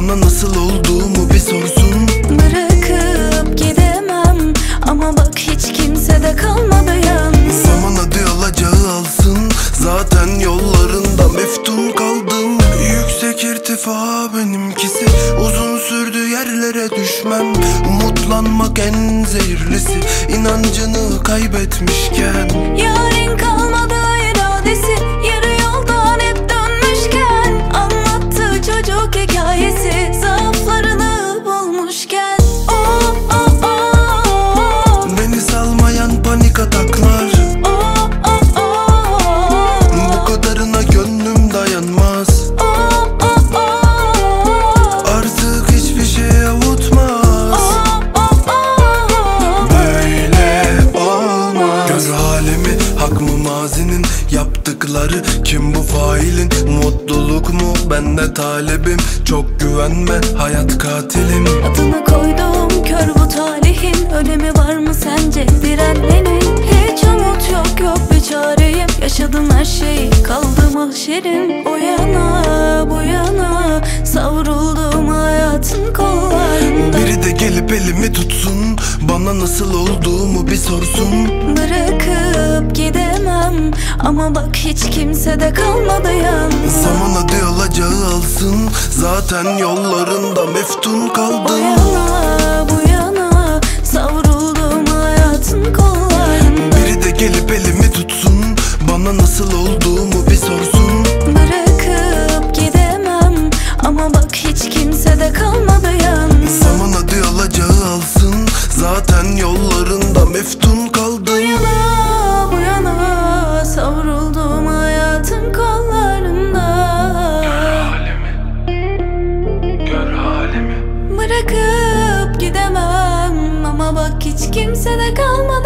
Bana nasıl olduğumu bir sorsun. Bırakıp gidemem ama bak hiç kimse de kalmadı yalnız. Zaman hadi alacağı alsın, zaten yollarında meftun kaldım. Yüksek irtifa benimkisi, uzun sürdü yerlere düşmem. Umutlanmak en zehirlisi, inancını kaybetmişken. Yarın kalmadı iradesi, yarı yoldan hep dönmüşken. Anlattı çocuk hikayesi, zaaflarını bulmuşken. Oh, oh, oh. Beni salmayan panik ataklar, Oh, oh, oh. bu kadarına gönlüm dayanmaz. Oh, oh, oh. Artık hiçbir şey avutmaz. Oh, oh, oh. Böyle olmaz. Gör halimi, hak mı mazinin yaptıkları, kim bu failin? Mutluluk mu? Ben de talibim. Çok güvenme, hayat katilim. Adını koydum kör bu talihin, önemi var mı sence direnmenin? Hiç umut yok, yok bir çareyim. Yaşadım her şeyi, kaldı mahşerim. O yana bu yana savruldum hayatın kollarında. Biri de gelip elimi tutsun, bana nasıl olduğumu bir sorsun. Bırakıp gidemem ama bak hiç kimse de kalmadı yalnız. Zaman hadi alacağı alsın, zaten yollarında meftun O kaldım. yana bu yana savruldum hayatın kollarında. Biri de gelip elimi tutsun, bana nasıl olduğumu bir sorsun. Bırakıp gidemem ama bak hiç kimse de kalmadı yalnız. Zaman hadi alacağı alsın, zaten yollarında meftun kaldım. Bu yana savruldum hayatın kollarında. Gör halimi. Bırakıp gidemem ama bak hiç kimse de kalmadı.